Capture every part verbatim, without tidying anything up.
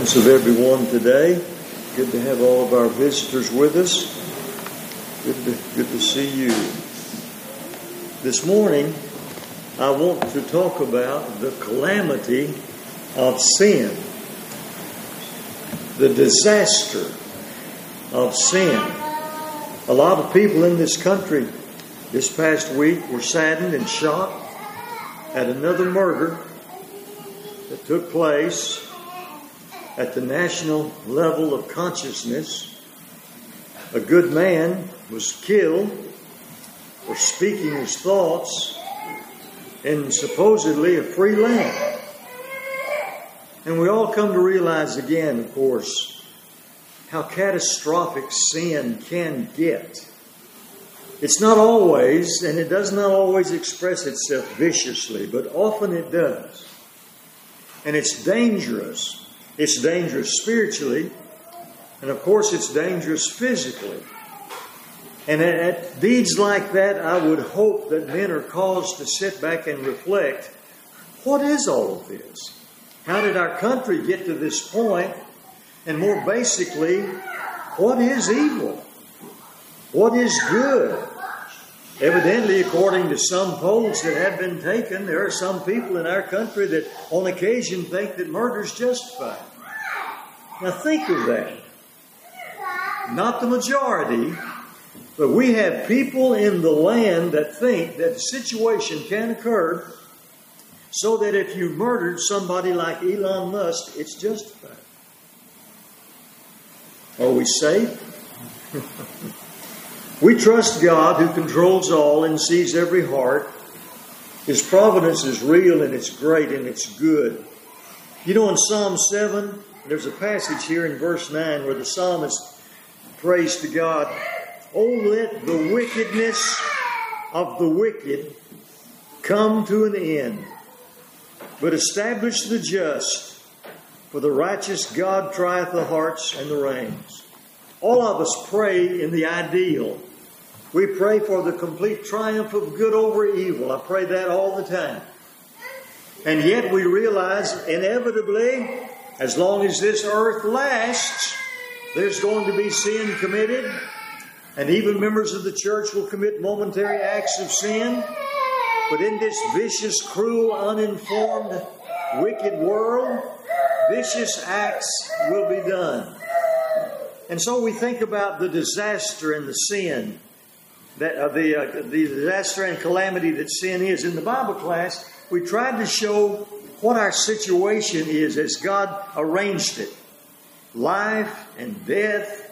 presence of everyone today. Good to have all of our visitors with us. Good to, good to see you. This morning, I want to talk about the calamity of sin. The disaster of sin. A lot of people in this country this past week were saddened and shocked at another murder that took place at the national level of consciousness. A good man was killed for speaking his thoughts in supposedly a free land. And we all come to realize again, of course, how catastrophic sin can get. It's not always, and it does not always express itself viciously, but often it does. And it's dangerous. It's dangerous spiritually, and of course it's dangerous physically. And at, at deeds like that, I would hope that men are caused to sit back and reflect, what is all of this? How did our country get to this point? And more basically, what is evil? What is good? Evidently, according to some polls that have been taken, there are some people in our country that on occasion think that murder is justified. Now think of that. Not the majority, but we have people in the land that think that a situation can occur so that if you murdered somebody like Elon Musk, it's justified. Are we safe? We trust God who controls all and sees every heart. His providence is real and it's great and it's good. You know, in Psalm seven, there's a passage here in verse nine where the psalmist prays to God, "Oh, let the wickedness of the wicked come to an end, but establish the just, for the righteous God trieth the hearts and the reins." All of us pray in the ideal. We pray for the complete triumph of good over evil. I pray that all the time. And yet we realize inevitably, as long as this earth lasts, there's going to be sin committed. And even members of the church will commit momentary acts of sin. But in this vicious, cruel, uninformed, wicked world, vicious acts will be done. And so we think about the disaster and the sin, that uh, the uh, the disaster and calamity that sin is. In the Bible class, we tried to show what our situation is as God arranged it. Life and death,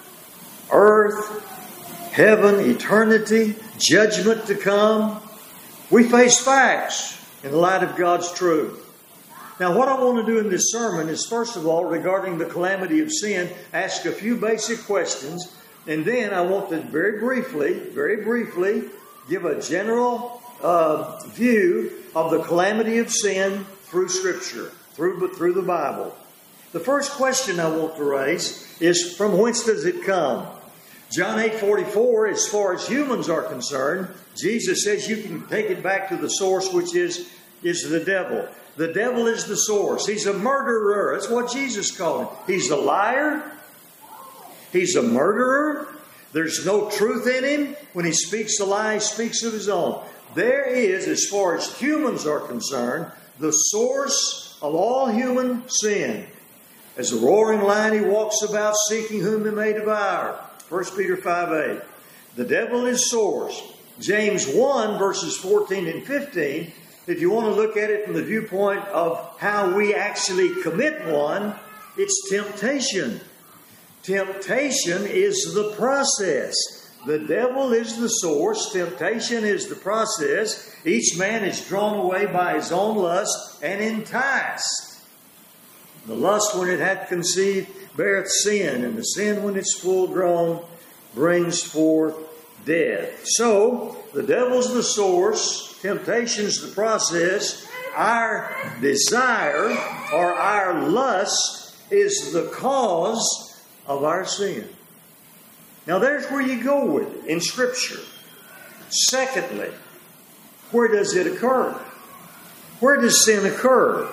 earth, heaven, eternity, judgment to come. We face facts in the light of God's truth. Now, what I want to do in this sermon is, first of all, regarding the calamity of sin, ask a few basic questions. And then I want to very briefly, very briefly, give a general uh, view of the calamity of sin through Scripture, through, through the Bible. The first question I want to raise is, from whence does it come? John eight forty-four, as far as humans are concerned, Jesus says you can take it back to the source, which is, is the devil. The devil is the source. He's a murderer. That's what Jesus called him. He's a liar. He's a murderer. There's no truth in him. When he speaks a lie, he speaks of his own. There is, as far as humans are concerned, the source of all human sin. As a roaring lion, he walks about seeking whom he may devour. First Peter five eight. The devil is source. James one, verses fourteen and fifteen, if you want to look at it from the viewpoint of how we actually commit one, it's temptation. Temptation is the process. The devil is the source. Temptation is the process. Each man is drawn away by his own lust and enticed. The lust, when it hath conceived, beareth sin, and the sin, when it's full grown, brings forth death. So, the devil's the source. Temptation's the process. Our desire or our lust is the cause of our sin. Now there's where you go with it in Scripture. Secondly, where does it occur? Where does sin occur?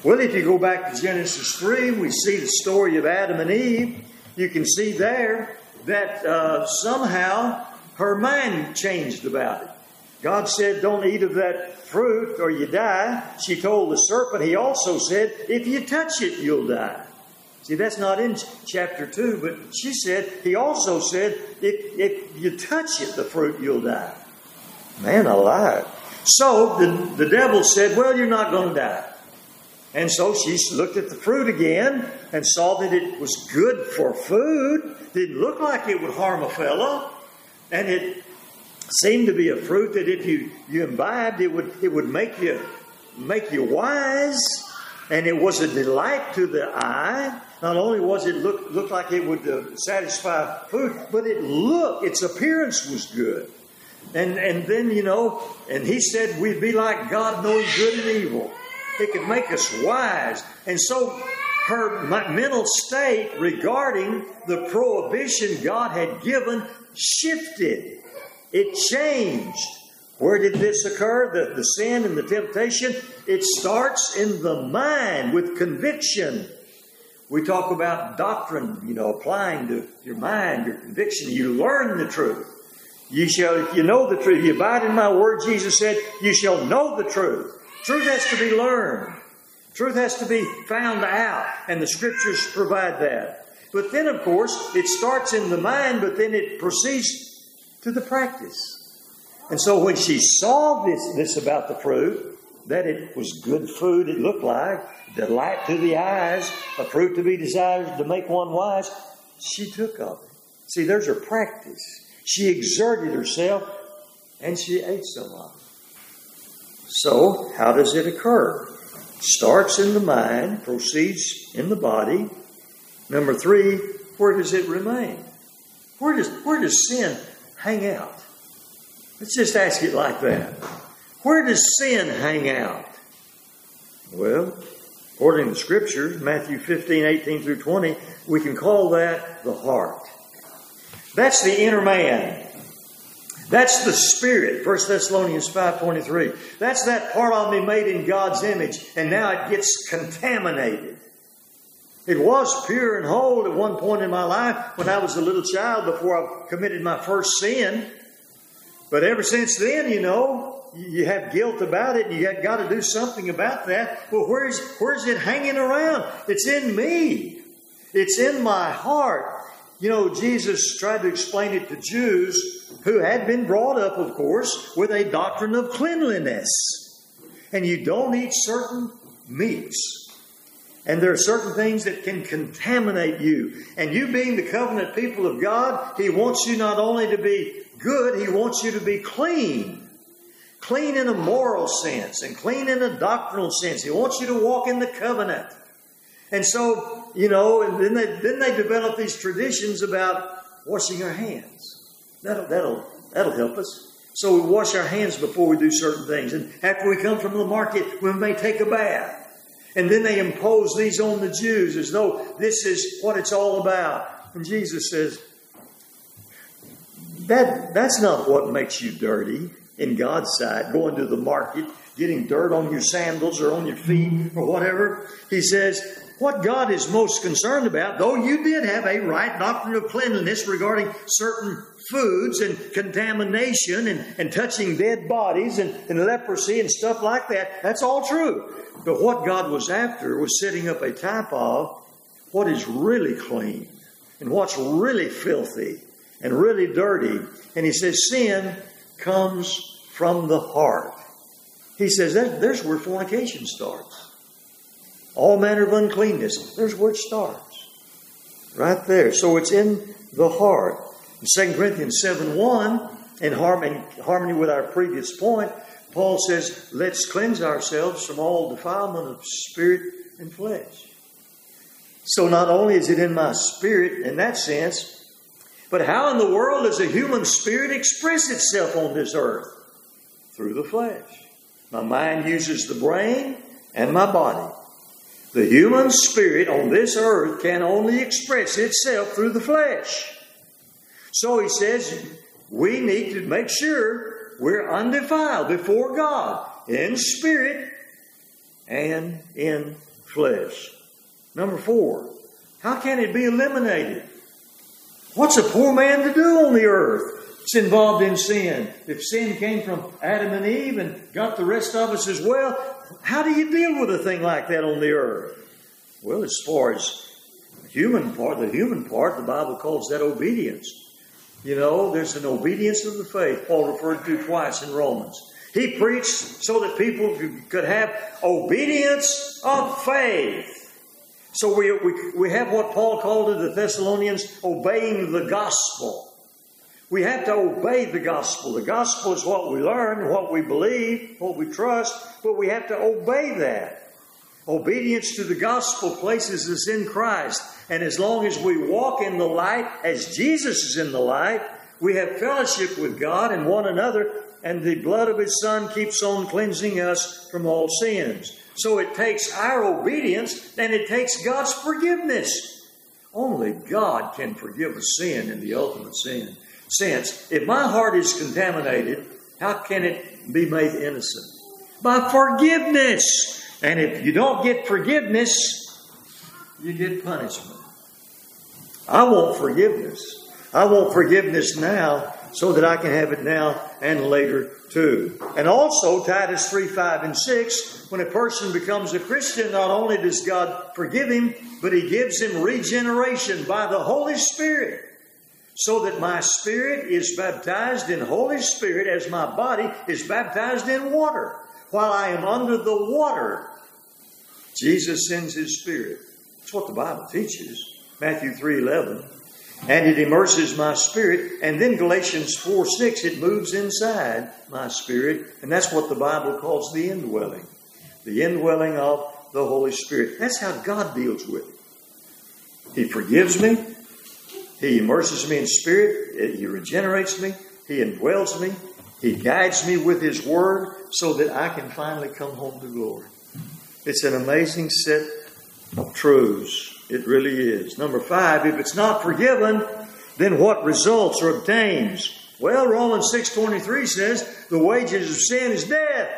Well, if you go back to Genesis three, we see the story of Adam and Eve. You can see there that uh, somehow her mind changed about it. God said, don't eat of that fruit or you die. She told the serpent, he also said, if you touch it, you'll die. See, that's not in chapter two, but she said, he also said, if, if you touch it, the fruit, you'll die. Man alive. So the, the devil said, well, you're not going to die. And so she looked at the fruit again and saw that it was good for food. Didn't look like it would harm a fellow. And it seemed to be a fruit that if you, you imbibed, it would it would make you make you wise. And it was a delight to the eye. Not only was it look look like it would uh, satisfy food, but it looked, its appearance was good. And and then, you know, and he said we'd be like God knowing good and evil. It could make us wise. And so her mental state regarding the prohibition God had given shifted. It changed. Where did this occur? The, the sin and the temptation? It starts in the mind with conviction. We talk about doctrine, you know, applying to your mind, your conviction. You learn the truth. You shall, if you know the truth, you abide in my word, Jesus said, you shall know the truth. Truth has to be learned. Truth has to be found out. And the Scriptures provide that. But then, of course, it starts in the mind, but then it proceeds to the practice. And so when she saw this, this about the fruit, that it was good food, it looked like, delight to the eyes, a fruit to be desired to make one wise, she took of it. See, there's her practice. She exerted herself, and she ate some of it. So, how does it occur? Starts in the mind, proceeds in the body. Number three, where does it remain? Where does, where does sin hang out? Let's just ask it like that. Where does sin hang out? Well, according to the Scriptures, Matthew fifteen, eighteen through twenty, we can call that the heart. That's the inner man. That's the spirit, First Thessalonians five twenty-three. That's that part of me made in God's image, and now it gets contaminated. It was pure and whole at one point in my life when I was a little child before I committed my first sin. But ever since then, you know, you have guilt about it, and you have got to do something about that. Well, where's, where's it hanging around? It's in me. It's in my heart. You know, Jesus tried to explain it to Jews who had been brought up, of course, with a doctrine of cleanliness. And you don't eat certain meats. And there are certain things that can contaminate you. And you being the covenant people of God, He wants you not only to be good, He wants you to be clean. Clean in a moral sense and clean in a doctrinal sense. He wants you to walk in the covenant. And so, you know, and then they then they develop these traditions about washing our hands. That'll that'll that'll help us. So we wash our hands before we do certain things. And after we come from the market, we may take a bath. And then they impose these on the Jews as though this is what it's all about. And Jesus says, that that's not what makes you dirty in God's sight, going to the market, getting dirt on your sandals or on your feet or whatever. He says, what God is most concerned about, though you did have a right doctrine of cleanliness regarding certain foods and contamination and, and touching dead bodies and, and leprosy and stuff like that, that's all true. But what God was after was setting up a type of what is really clean and what's really filthy and really dirty. And He says sin comes from the heart. He says that, there's where fornication starts. All manner of uncleanness. There's where it starts. Right there. So it's in the heart. In Second Corinthians seven one, in harmony, harmony with our previous point, Paul says, let's cleanse ourselves from all defilement of spirit and flesh. So not only is it in my spirit in that sense, but how in the world does a human spirit express itself on this earth? Through the flesh. My mind uses the brain and my body. The human spirit on this earth can only express itself through the flesh. So he says, we need to make sure we're undefiled before God in spirit and in flesh. Number four, how can it be eliminated? What's a poor man to do on the earth? It's involved in sin. If sin came from Adam and Eve and got the rest of us as well, how do you deal with a thing like that on the earth? Well, as far as the human part, the human part, the Bible calls that obedience. You know, there's an obedience of the faith, Paul referred to twice in Romans. He preached so that people could have obedience of faith. So we, we, we have what Paul called to the Thessalonians, obeying the gospel. We have to obey the gospel. The gospel is what we learn, what we believe, what we trust, but we have to obey that. Obedience to the gospel places us in Christ. And as long as we walk in the light, as Jesus is in the light, we have fellowship with God and one another, and the blood of His Son keeps on cleansing us from all sins. So it takes our obedience, and it takes God's forgiveness. Only God can forgive a sin in the ultimate sin. Sense, if my heart is contaminated, how can it be made innocent? By forgiveness. And if you don't get forgiveness, you get punishment. I want forgiveness. I want forgiveness now so that I can have it now and later too. And also Titus three, five, and six, when a person becomes a Christian, not only does God forgive him, but He gives him regeneration by the Holy Spirit. So that my spirit is baptized in Holy Spirit as my body is baptized in water. While I am under the water, Jesus sends His Spirit. That's what the Bible teaches. Matthew three eleven. And it immerses my spirit. And then Galatians four six, it moves inside my spirit. And that's what the Bible calls the indwelling. The indwelling of the Holy Spirit. That's how God deals with it. He forgives me. He immerses me in spirit. He regenerates me. He indwells me. He guides me with His Word so that I can finally come home to glory. It's an amazing set of truths. It really is. Number five, if it's not forgiven, then what results or obtains? Well, Romans six twenty-three says, the wages of sin is death.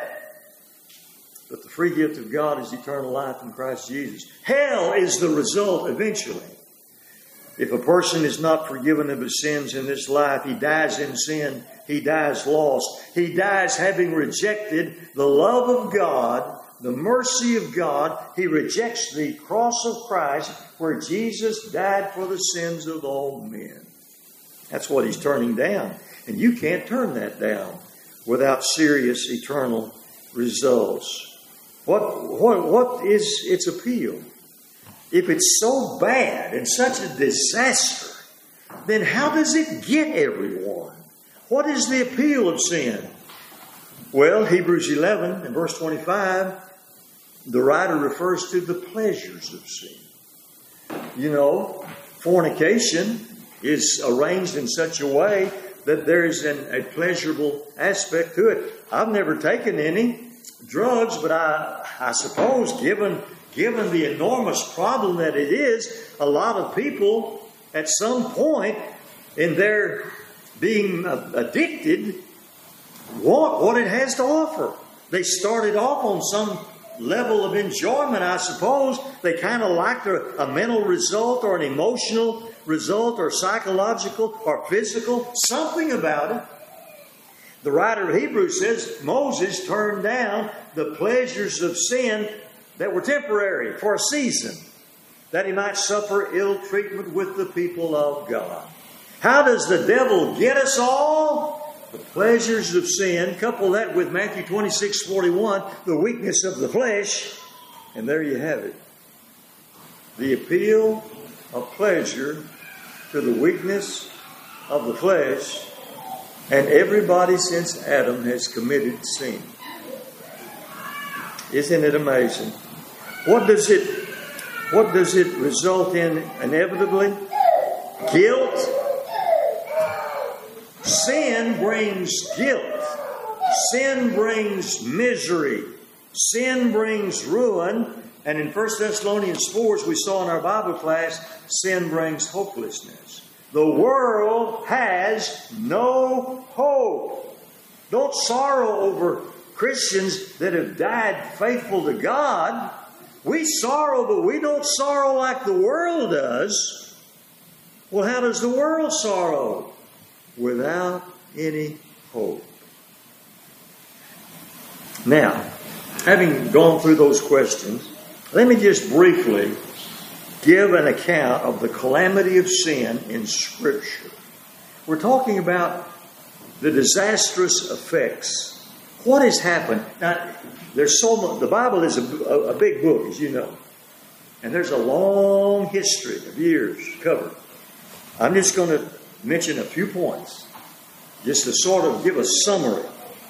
But the free gift of God is eternal life in Christ Jesus. Hell is the result eventually. If a person is not forgiven of his sins in this life, he dies in sin. He dies lost. He dies having rejected the love of God, the mercy of God. He rejects the cross of Christ where Jesus died for the sins of all men. That's what he's turning down. And you can't turn that down without serious eternal results. What, what, what is its appeal? If it's so bad and such a disaster, then how does it get everyone? What is the appeal of sin? Well, Hebrews eleven and verse twenty-five, the writer refers to the pleasures of sin. You know, fornication is arranged in such a way that there is an, a pleasurable aspect to it. I've never taken any drugs, but I, I suppose given... Given the enormous problem that it is, a lot of people at some point in their being addicted want what it has to offer. They started off on some level of enjoyment, I suppose. They kind of liked a, a mental result or an emotional result or psychological or physical, something about it. The writer of Hebrews says Moses turned down the pleasures of sin that were temporary for a season, that he might suffer ill treatment with the people of God. How does the devil get us all? The pleasures of sin. Couple that with Matthew twenty-six forty-one, the weakness of the flesh, and there you have it. The appeal of pleasure to the weakness of the flesh, and everybody since Adam has committed sin. Isn't it amazing? What does it, what does it result in inevitably? Guilt. Sin brings guilt. Sin brings misery. Sin brings ruin. And in First Thessalonians four, as we saw in our Bible class, sin brings hopelessness. The world has no hope. Don't sorrow over Christians that have died faithful to God. We sorrow, but we don't sorrow like the world does. Well, how does the world sorrow? Without any hope. Now, having gone through those questions, let me just briefly give an account of the calamity of sin in Scripture. We're talking about the disastrous effects. What has happened? Now, there's so much. The Bible is a, a, a big book, as you know. And there's a long history of years covered. I'm just going to mention a few points, just to sort of give a summary.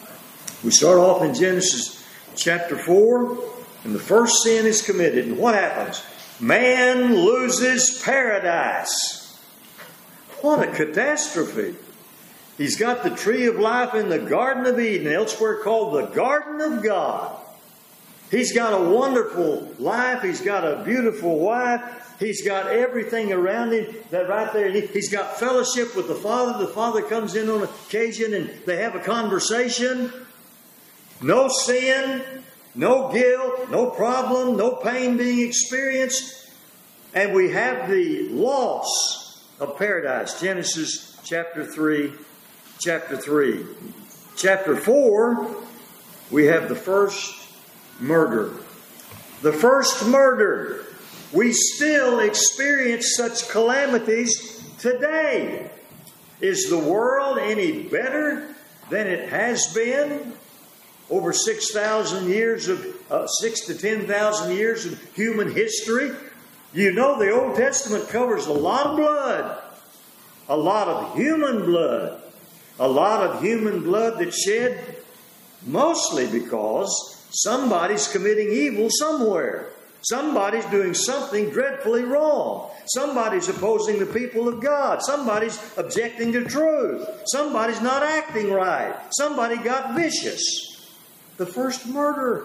We start off in Genesis chapter four, and the first sin is committed. And what happens? Man loses paradise. What a catastrophe. He's got the tree of life in the Garden of Eden, elsewhere called the Garden of God. He's got a wonderful life. He's got a beautiful wife. He's got everything around him that right there. He's got fellowship with the Father. The Father comes in on occasion and they have a conversation. No sin, no guilt, no problem, no pain being experienced. And we have the loss of paradise. Genesis chapter three. Chapter three. Chapter four, we have the first murder. The first murder. We still experience such calamities today. Is the world any better than it has been? Over six thousand years of, uh, six to ten thousand years of human history. You know the Old Testament covers a lot of blood. A lot of human blood. A lot of human blood that's shed mostly because somebody's committing evil somewhere. Somebody's doing something dreadfully wrong. Somebody's opposing the people of God. Somebody's objecting to truth. Somebody's not acting right. Somebody got vicious. The first murder.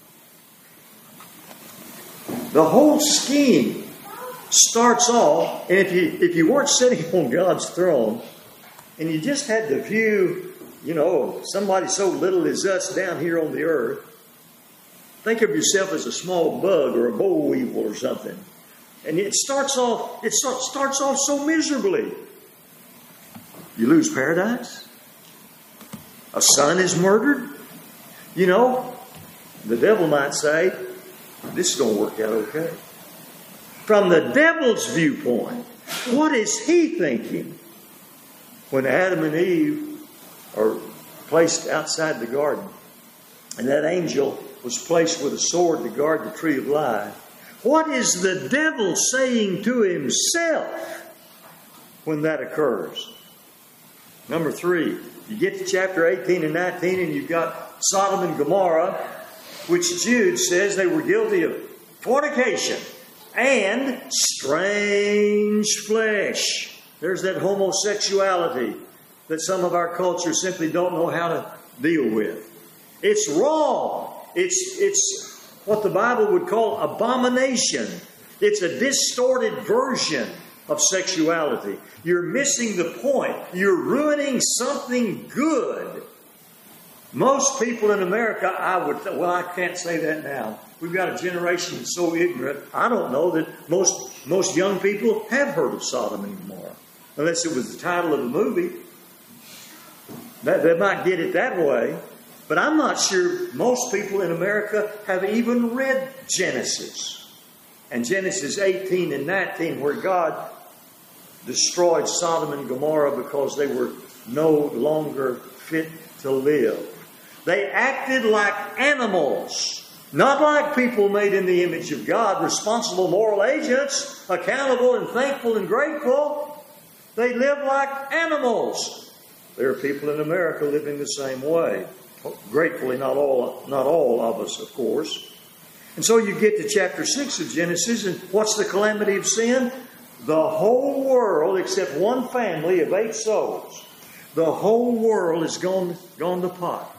The whole scheme starts off, and if you if you weren't sitting on God's throne, and you just had the view, you know, somebody so little as us down here on the earth. Think of yourself as a small bug or a boll weevil or something. And it starts off, it starts off so miserably. You lose paradise. A son is murdered. You know, the devil might say, this is going to work out okay. From the devil's viewpoint, what is he thinking? When Adam and Eve are placed outside the garden, and that angel was placed with a sword to guard the tree of life, what is the devil saying to himself when that occurs? Number three, you get to chapter eighteen and nineteen, and you've got Sodom and Gomorrah, which Jude says they were guilty of fornication and strange flesh. There's that homosexuality that some of our cultures simply don't know how to deal with. It's wrong. It's, it's what the Bible would call abomination. It's a distorted version of sexuality. You're missing the point. You're ruining something good. Most people in America, I would, th- well, I can't say that now. We've got a generation that's so ignorant. I don't know that most, most young people have heard of Sodom and Gomorrah. Unless it was the title of a movie. That, they might get it that way. But I'm not sure most people in America have even read Genesis. And Genesis eighteen and nineteen, where God destroyed Sodom and Gomorrah because they were no longer fit to live. They acted like animals, not like people made in the image of God, responsible moral agents, accountable and thankful and grateful. They live like animals. There are people in America living the same way. Gratefully, not all, not all of us, of course. And so you get to chapter six of Genesis, and what's the calamity of sin? The whole world, except one family of eight souls, the whole world is gone, gone to pot.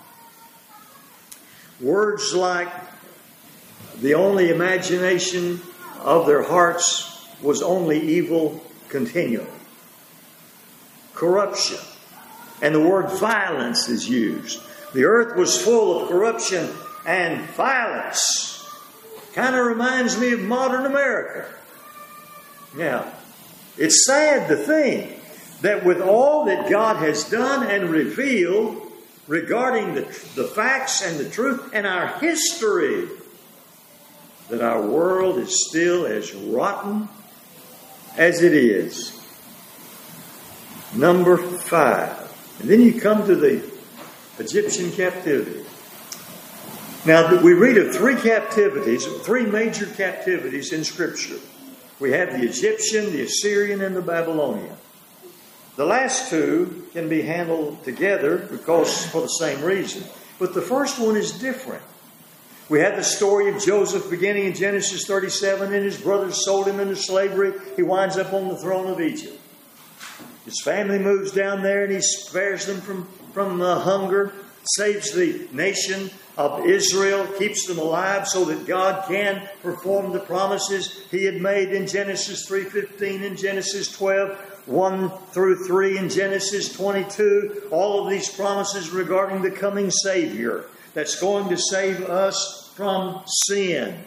Words like the only imagination of their hearts was only evil continually. Corruption. And the word violence is used. The earth was full of corruption and violence. Kind of reminds me of modern America. Now, it's sad to think that with all that God has done and revealed regarding the, the facts and the truth and our history, that our world is still as rotten as it is. Number five. And then you come to the Egyptian captivity. Now, we read of three captivities, three major captivities in Scripture. We have the Egyptian, the Assyrian, and the Babylonian. The last two can be handled together because for the same reason. But the first one is different. We have the story of Joseph beginning in Genesis thirty-seven, and his brothers sold him into slavery. He winds up on the throne of Egypt. His family moves down there and he spares them from, from uh, hunger, saves the nation of Israel, keeps them alive so that God can perform the promises He had made in Genesis three fifteen, in Genesis twelve, one through three, in Genesis twenty-two. All of these promises regarding the coming Savior that's going to save us from sin.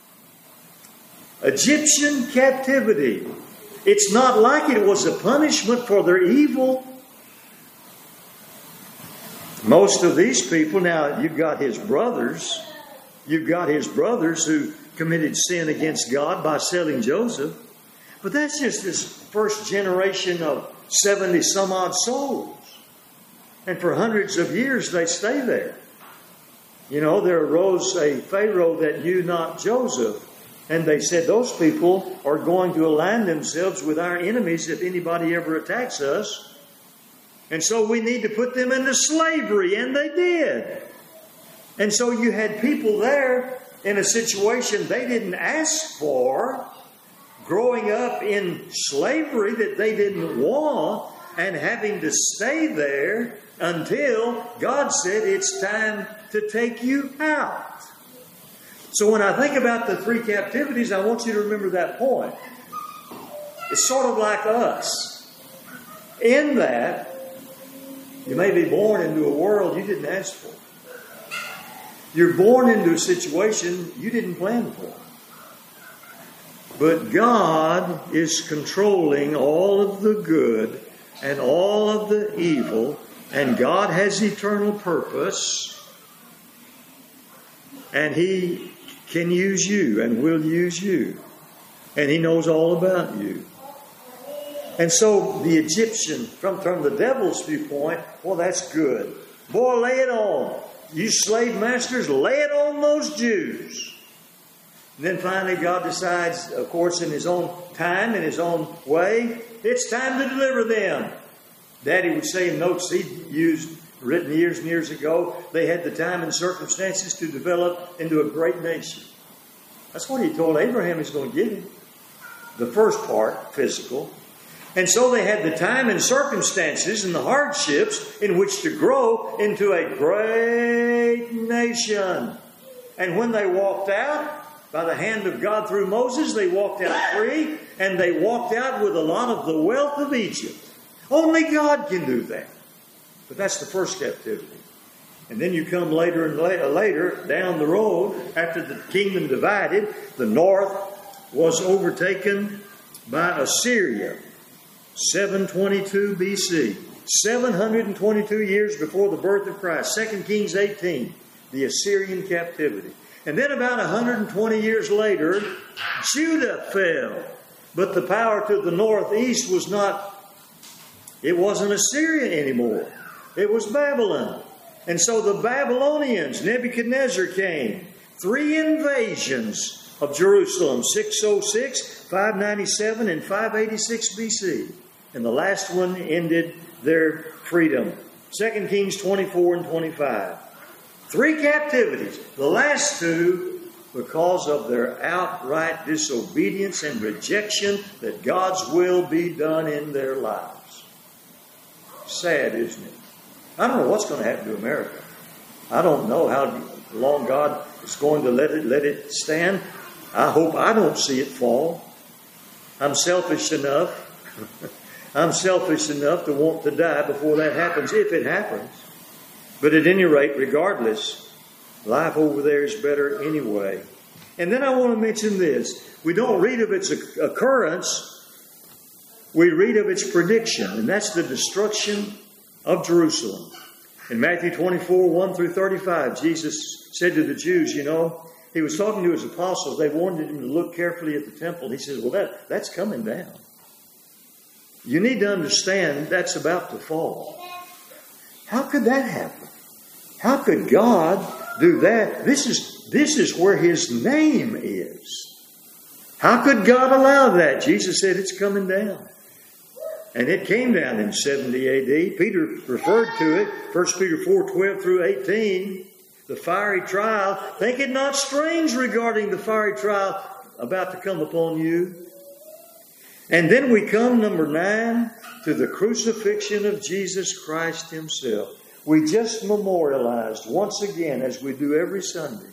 Egyptian captivity. It's not like it was a punishment for their evil. Most of these people, now you've got his brothers, you've got his brothers who committed sin against God by selling Joseph. But that's just this first generation of seventy some odd souls. And for hundreds of years they stay there. You know, there arose a Pharaoh that knew not Joseph. And they said, those people are going to align themselves with our enemies if anybody ever attacks us. And so we need to put them into slavery. And they did. And so you had people there in a situation they didn't ask for, growing up in slavery that they didn't want, and having to stay there until God said it's time to take you out. So when I think about the three captivities, I want you to remember that point. It's sort of like us. In that, you may be born into a world you didn't ask for. You're born into a situation you didn't plan for. But God is controlling all of the good and all of the evil, and God has eternal purpose, and He can use you and will use you. And He knows all about you. And so the Egyptian, from, from the devil's viewpoint, well, that's good. Boy, lay it on. You slave masters, lay it on those Jews. And then finally God decides, of course, in His own time, in His own way, it's time to deliver them. Daddy would say in notes he used, written years and years ago, they had the time and circumstances to develop into a great nation. That's what He told Abraham He's going to give him. The first part, physical. And so they had the time and circumstances and the hardships in which to grow into a great nation. And when they walked out, by the hand of God through Moses, they walked out free, and they walked out with a lot of the wealth of Egypt. Only God can do that. But that's the first captivity. And then you come later and later, later down the road, after the kingdom divided, the north was overtaken by Assyria. seven twenty-two B C. seven hundred twenty-two years before the birth of Christ. Second Kings eighteen. The Assyrian captivity. And then about one hundred twenty years later, Judah fell. But the power to the northeast was not, it wasn't Assyria anymore. It was Babylon. And so the Babylonians, Nebuchadnezzar came. Three invasions of Jerusalem, six oh six, five ninety-seven, and five eighty-six B C. And the last one ended their freedom. Second Kings twenty-four and twenty-five. Three captivities. The last two, because of their outright disobedience and rejection that God's will be done in their lives. Sad, isn't it? I don't know what's going to happen to America. I don't know how long God is going to let it, let it stand. I hope I don't see it fall. I'm selfish enough. I'm selfish enough to want to die before that happens, if it happens. But at any rate, regardless, life over there is better anyway. And then I want to mention this. We don't read of its occurrence. We read of its prediction, and that's the destruction of Jerusalem. In Matthew twenty-four, one through thirty-five, Jesus said to the Jews, you know, he was talking to his apostles. They wanted him to look carefully at the temple. He says, well, that, that's coming down. You need to understand that's about to fall. How could that happen? How could God do that? This is, this is where His name is. How could God allow that? Jesus said it's coming down. And it came down in seventy A D. Peter referred to it, First Peter four, twelve through eighteen. The fiery trial. Think it not strange regarding the fiery trial about to come upon you. And then we come, number nine, to the crucifixion of Jesus Christ Himself. We just memorialized once again, as we do every Sunday,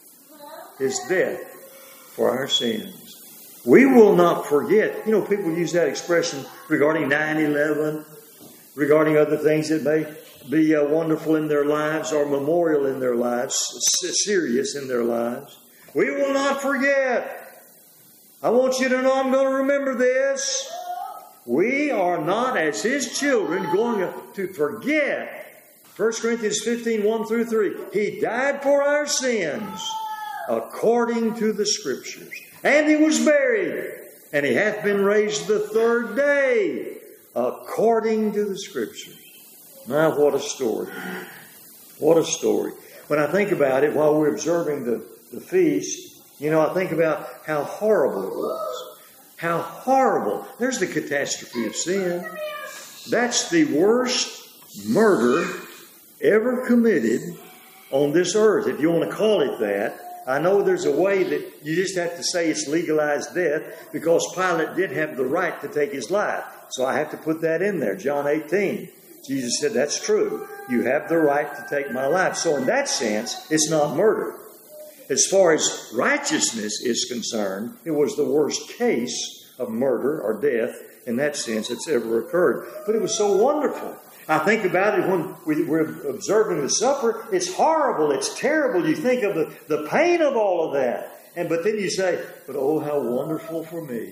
His death for our sins. We will not forget. You know, people use that expression regarding nine eleven, regarding other things that may be uh, wonderful in their lives or memorial in their lives, serious in their lives. We will not forget. I want you to know I'm going to remember this. We are not, as His children, going to forget. First Corinthians fifteen, one through three. He died for our sins according to the Scriptures. And He was buried. And He hath been raised the third day according to the Scriptures. Now, what a story. What a story. When I think about it, while we're observing the, the feast, you know, I think about how horrible it was. How horrible. There's the catastrophe of sin. That's the worst murder ever committed on this earth, if you want to call it that. I know there's a way that you just have to say it's legalized death because Pilate did have the right to take his life. So I have to put that in there. John eighteen. Jesus said, that's true. You have the right to take my life. So in that sense, it's not murder. As far as righteousness is concerned, it was the worst case of murder or death in that sense that's ever occurred. But it was so wonderful. I think about it when we, we're observing the supper. It's horrible. It's terrible. You think of the, the pain of all of that. And but then you say, but oh, how wonderful for me.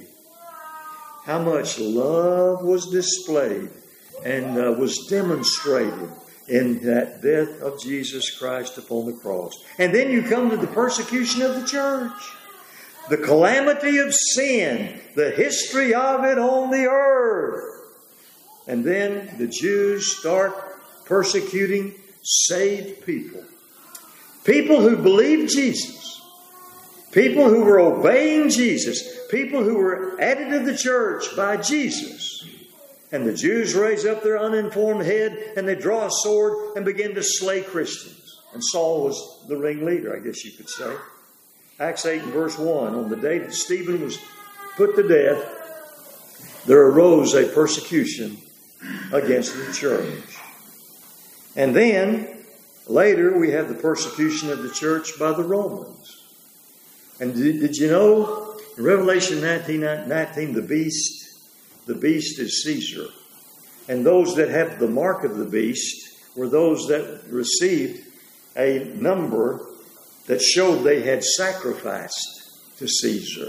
How much love was displayed and uh, was demonstrated in that death of Jesus Christ upon the cross. And then you come to the persecution of the church. The calamity of sin. The history of it on the earth. And then the Jews start persecuting saved people. People who believed Jesus. People who were obeying Jesus. People who were added to the church by Jesus. And the Jews raise up their uninformed head and they draw a sword and begin to slay Christians. And Saul was the ringleader, I guess you could say. Acts eight and verse one. On the day that Stephen was put to death, there arose a persecution against the church. And then, later, we have the persecution of the church by the Romans. And did, did you know, in Revelation nineteen, nineteen, the beast, the beast is Caesar. And those that have the mark of the beast were those that received a number that showed they had sacrificed to Caesar.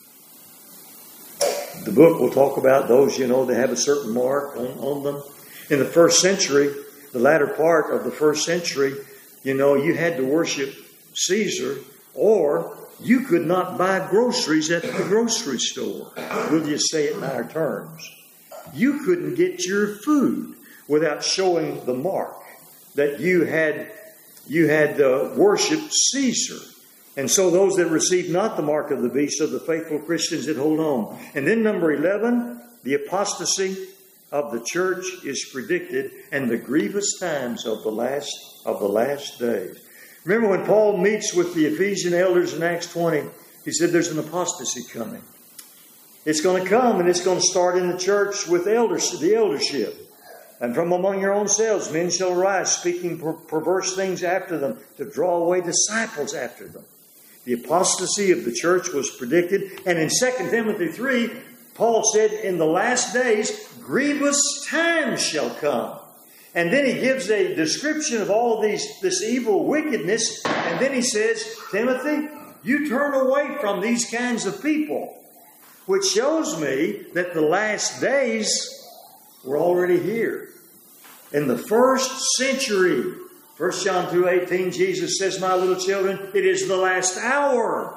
The book will talk about those, you know, that have a certain mark on, on them. In the first century, the latter part of the first century, you know, you had to worship Caesar or you could not buy groceries at the grocery store. We'll just say it in our terms. You couldn't get your food without showing the mark that you had, you had uh, worshipped Caesar. And so those that received not the mark of the beast are the faithful Christians that hold on. And then number eleven, the apostasy of the church is predicted and the grievous times of the last of the last days. Remember when Paul meets with the Ephesian elders in Acts twenty, he said there's an apostasy coming. It's going to come and it's going to start in the church with elders, the eldership. And from among your own selves men shall arise, speaking per- perverse things after them, to draw away disciples after them. The apostasy of the church was predicted. And in Second Timothy three, Paul said, in the last days, grievous times shall come. And then he gives a description of all these this evil wickedness. And then he says, Timothy, You turn away from these kinds of people, which shows me that the last days were already here. In the first century, First John two eighteen, Jesus says, my little children, it is the last hour.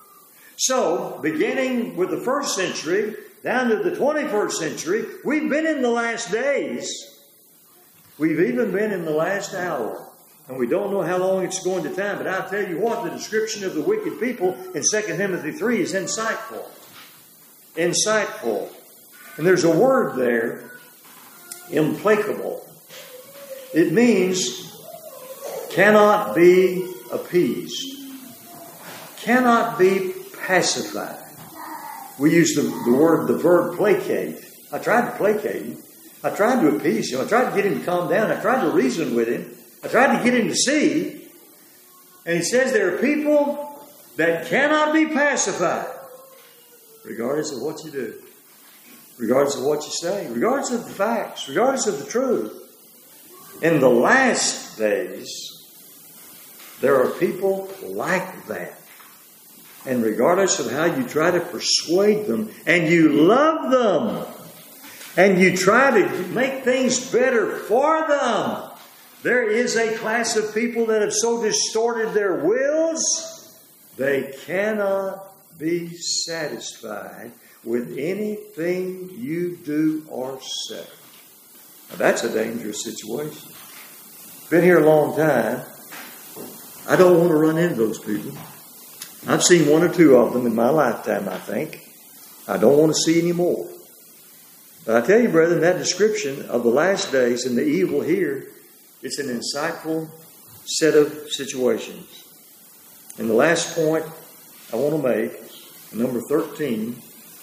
So, beginning with the first century, down to the twenty-first century, we've been in the last days. We've even been in the last hour. And we don't know how long it's going to time, but I'll tell you what, the description of the wicked people in Second Timothy three is insightful. Insightful. And there's a word there, implacable. It means cannot be appeased. Cannot be pacified. We use the, the word, the verb placate. I tried to placate him. I tried to appease him. I tried to get him to calm down. I tried to reason with him. I tried to get him to see. And he says there are people that cannot be pacified, regardless of what you do, regardless of what you say, regardless of the facts, regardless of the truth. In the last days, there are people like that. And regardless of how you try to persuade them, and you love them, and you try to make things better for them, there is a class of people that have so distorted their wills, they cannot be satisfied with anything you do or say. Now, that's a dangerous situation. Been here a long time. I don't want to run into those people. I've seen one or two of them in my lifetime, I think. I don't want to see any more. But I tell you, brethren, that description of the last days and the evil here, it's an insightful set of situations. And the last point I want to make, number thirteen,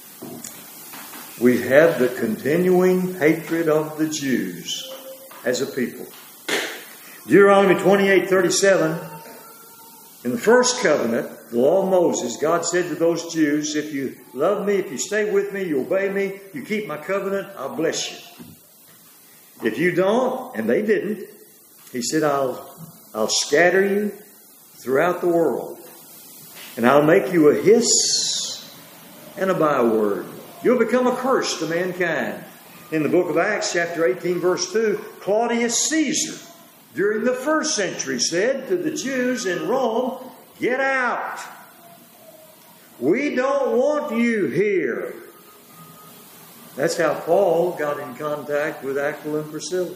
we have the continuing hatred of the Jews as a people. Deuteronomy twenty-eight thirty-seven, in the first covenant, the law of Moses, God said to those Jews, if you love me, if you stay with me, you obey me, you keep my covenant, I'll bless you. If you don't, and they didn't, He said, I'll, I'll scatter you throughout the world. And I'll make you a hiss and a byword. You'll become a curse to mankind. In the book of Acts, chapter eighteen, verse two, Claudius Caesar, during the first century, said to the Jews in Rome, get out. We don't want you here. That's how Paul got in contact with Aquila and Priscilla.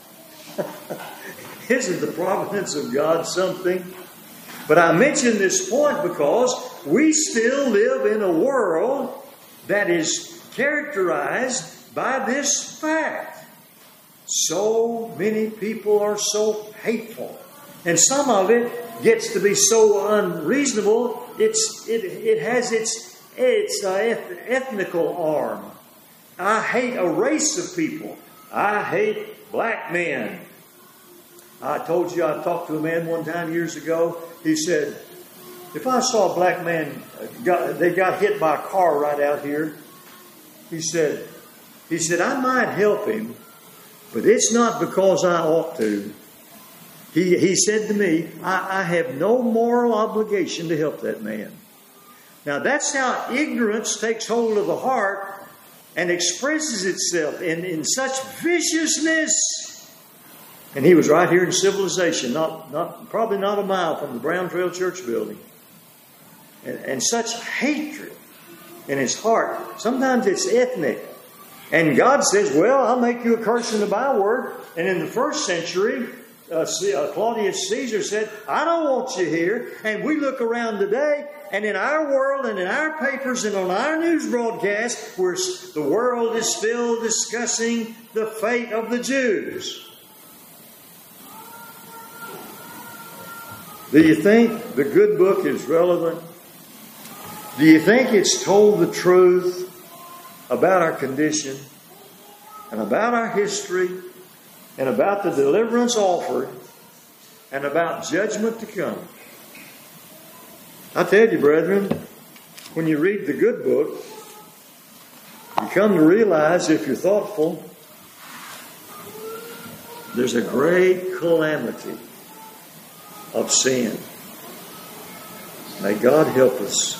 Isn't the providence of God something? But I mention this point because we still live in a world that is characterized by this fact. So many people are so hateful. And some of it gets to be so unreasonable, it's, it, it has its, its uh, ethnical arm. I hate a race of people. I hate black men. I told you I talked to a man one time years ago. He said, if I saw a black man, got, they got hit by a car right out here, he said, he said, I might help him, but it's not because I ought to. He, he said to me, I, I have no moral obligation to help that man. Now that's how ignorance takes hold of the heart and expresses itself in, in such viciousness. And he was right here in Civilization, not, not probably not a mile from the Brown Trail Church building. And, and such hatred in his heart. Sometimes it's ethnic. And God says, well, I'll make you a curse and a byword. And in the first century, uh, Claudius Caesar said, I don't want you here. And we look around today, and in our world and in our papers and on our news broadcast, where the world is still discussing the fate of the Jews. Do you think the good book is relevant? Do you think it's told the truth about our condition and about our history and about the deliverance offered and about judgment to come? I tell you, brethren, when you read the good book, you come to realize, if you're thoughtful, there's a great calamity of sin. May God help us